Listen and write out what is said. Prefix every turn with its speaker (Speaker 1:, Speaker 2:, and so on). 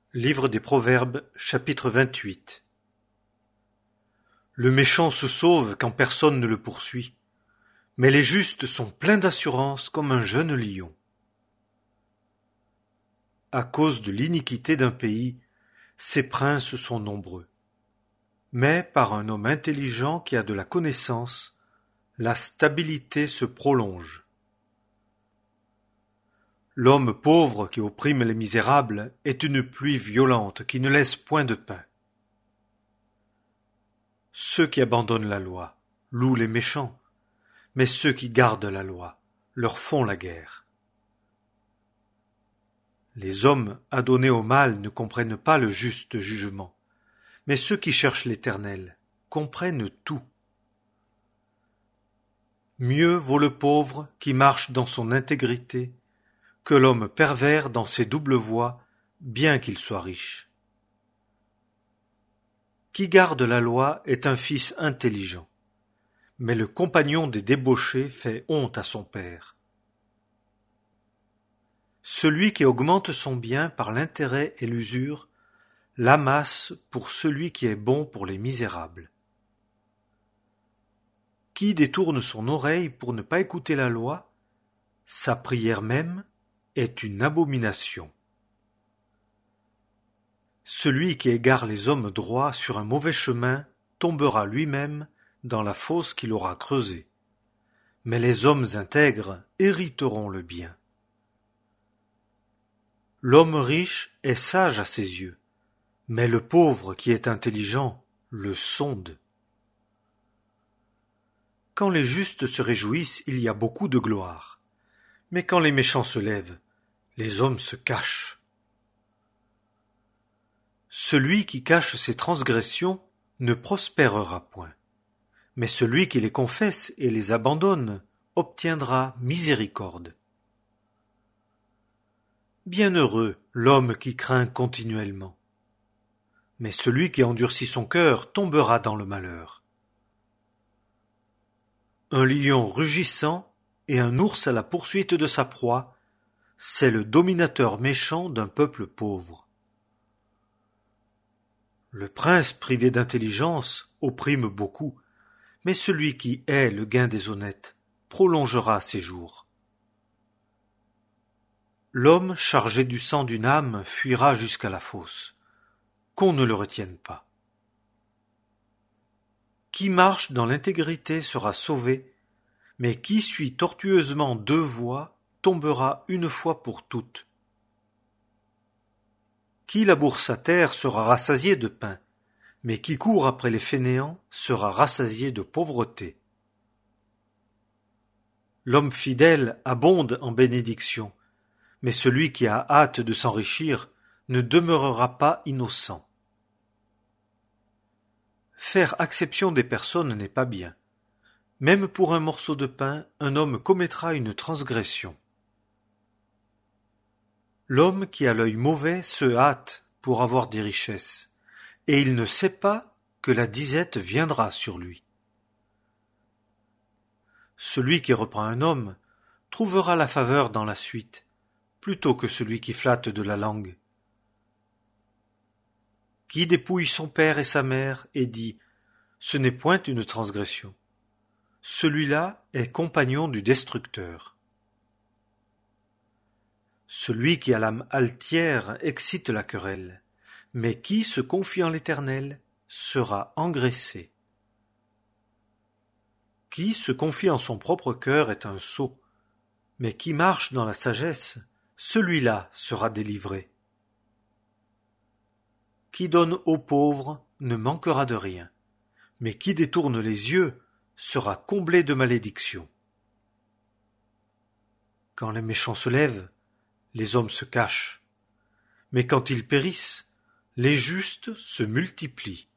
Speaker 1: Livre des Proverbes, chapitre 28. Le méchant se sauve quand personne ne le poursuit, mais les justes sont pleins d'assurance comme un jeune lion. À cause de l'iniquité d'un pays, ses princes sont nombreux. Mais par un homme intelligent qui a de la connaissance, la stabilité se prolonge. L'homme pauvre qui opprime les misérables est une pluie violente qui ne laisse point de pain. Ceux qui abandonnent la loi louent les méchants, mais ceux qui gardent la loi leur font la guerre. Les hommes adonnés au mal ne comprennent pas le juste jugement, mais ceux qui cherchent l'Éternel comprennent tout. Mieux vaut le pauvre qui marche dans son intégrité que l'homme pervers dans ses doubles voies, bien qu'il soit riche. Qui garde la loi est un fils intelligent, mais le compagnon des débauchés fait honte à son père. Celui qui augmente son bien par l'intérêt et l'usure l'amasse pour celui qui est bon pour les misérables. Qui détourne son oreille pour ne pas écouter la loi, sa prière même est une abomination. Celui qui égare les hommes droits sur un mauvais chemin tombera lui-même dans la fosse qu'il aura creusée. Mais les hommes intègres hériteront le bien. L'homme riche est sage à ses yeux, mais le pauvre qui est intelligent le sonde. Quand les justes se réjouissent, il y a beaucoup de gloire. Mais quand les méchants se lèvent, les hommes se cachent. Celui qui cache ses transgressions ne prospérera point, mais celui qui les confesse et les abandonne obtiendra miséricorde. Bienheureux l'homme qui craint continuellement, mais celui qui endurcit son cœur tombera dans le malheur. Un lion rugissant et un ours à la poursuite de sa proie, c'est le dominateur méchant d'un peuple pauvre. Le prince privé d'intelligence opprime beaucoup, mais celui qui hait le gain des honnêtes prolongera ses jours. L'homme chargé du sang d'une âme fuira jusqu'à la fosse, qu'on ne le retienne pas. Qui marche dans l'intégrité sera sauvé, mais qui suit tortueusement deux voies tombera une fois pour toutes. Qui laboure sa terre sera rassasié de pain, mais qui court après les fainéants sera rassasié de pauvreté. L'homme fidèle abonde en bénédictions, mais celui qui a hâte de s'enrichir ne demeurera pas innocent. Faire acception des personnes n'est pas bien. Même pour un morceau de pain, un homme commettra une transgression. L'homme qui a l'œil mauvais se hâte pour avoir des richesses, et il ne sait pas que la disette viendra sur lui. Celui qui reprend un homme trouvera la faveur dans la suite, plutôt que celui qui flatte de la langue. Qui dépouille son père et sa mère et dit « Ce n'est point une transgression », celui-là est compagnon du destructeur. Celui qui a l'âme altière excite la querelle, mais qui se confie en l'Éternel sera engraissé. Qui se confie en son propre cœur est un sot, mais qui marche dans la sagesse, celui-là sera délivré. Qui donne aux pauvres ne manquera de rien, mais qui détourne les yeux sera comblé de malédictions. Quand les méchants se lèvent, les hommes se cachent, mais quand ils périssent, les justes se multiplient.